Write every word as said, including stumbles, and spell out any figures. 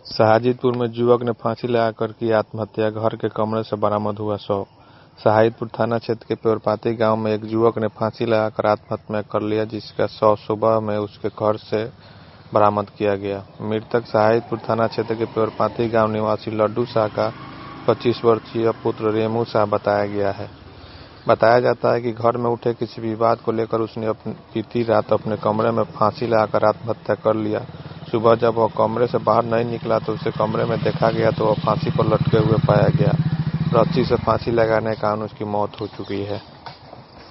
शाहजीपुर में युवक ने फांसी लगाकर की आत्महत्या, घर के कमरे से बरामद हुआ शव। शाहजीपुर थाना क्षेत्र के पेवरपाती गांव में एक युवक ने फांसी लगाकर आत्महत्या कर लिया, जिसका शव सुबह में उसके घर से बरामद किया गया। मृतक शाहजीपुर थाना क्षेत्र के पेवरपाती गांव निवासी लड्डू शाह का पच्चीस वर्षीय पुत्र रेमू शाह बताया गया है। बताया जाता है कि घर में उठे किसी विवाद को लेकर उसने बीती रात अपने कमरे में फांसी लगाकर आत्महत्या कर लिया। सुबह जब वह कमरे से बाहर नहीं निकला तो उसे कमरे में देखा गया तो वह फांसी पर लटके हुए पाया गया। रस्सी से फांसी लगाने के कारण उसकी मौत हो चुकी है।